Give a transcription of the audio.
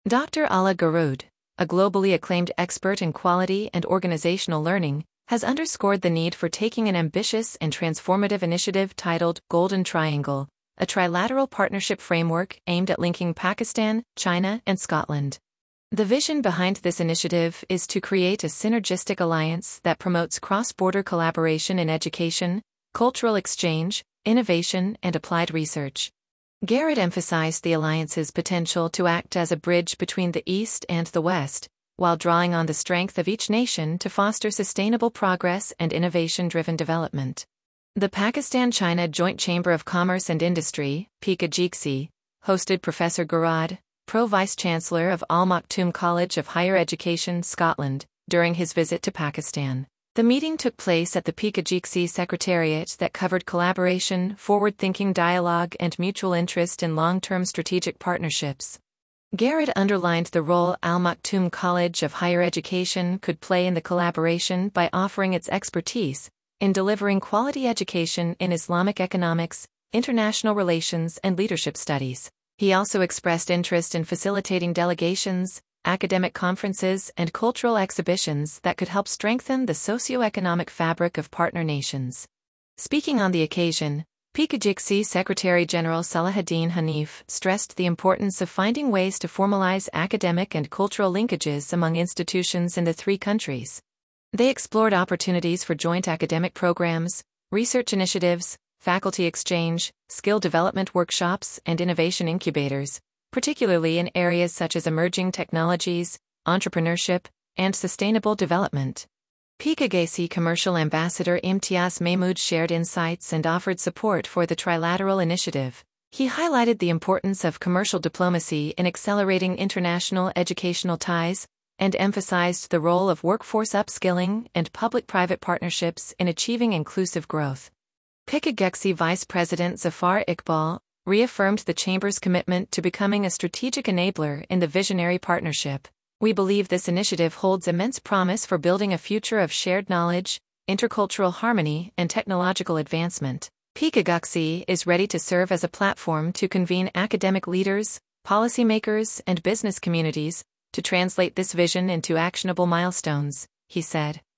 Dr. Ala Garud, a globally acclaimed expert in quality and organizational learning, has underscored the need for taking an ambitious and transformative initiative titled Golden Triangle, a trilateral partnership framework aimed at linking Pakistan, China, and Scotland. The vision behind this initiative is to create a synergistic alliance that promotes cross-border collaboration in education, cultural exchange, innovation, and applied research. Garud emphasized the alliance's potential to act as a bridge between the East and the West, while drawing on the strength of each nation to foster sustainable progress and innovation-driven development. The Pakistan-China Joint Chamber of Commerce and Industry, PICA-JICSI, hosted Professor Garud, Pro-Vice-Chancellor of Al Maktoum College of Higher Education, Scotland, during his visit to Pakistan. The meeting took place at the PICA-JICSI Secretariat that covered collaboration, forward-thinking dialogue, and mutual interest in long-term strategic partnerships. Garud underlined the role Al Maktoum College of Higher Education could play in the collaboration by offering its expertise in delivering quality education in Islamic economics, international relations, and leadership studies. He also expressed interest in facilitating delegations, academic conferences, and cultural exhibitions that could help strengthen the socio-economic fabric of partner nations. Speaking on the occasion, PICA-JICSI Secretary-General Salahuddin Hanif stressed the importance of finding ways to formalize academic and cultural linkages among institutions in the three countries. They explored opportunities for joint academic programs, research initiatives, faculty exchange, skill development workshops, and innovation incubators, particularly in areas such as emerging technologies, entrepreneurship, and sustainable development. PICA-JICSI Commercial Ambassador Imtiaz Mahmood shared insights and offered support for the trilateral initiative. He highlighted the importance of commercial diplomacy in accelerating international educational ties, and emphasized the role of workforce upskilling and public-private partnerships in achieving inclusive growth. PICA-JICSI Vice President Zafar Iqbal reaffirmed the Chamber's commitment to becoming a strategic enabler in the visionary partnership. We believe this initiative holds immense promise for building a future of shared knowledge, intercultural harmony, and technological advancement. PICA-JICSI is ready to serve as a platform to convene academic leaders, policymakers, and business communities to translate this vision into actionable milestones, he said.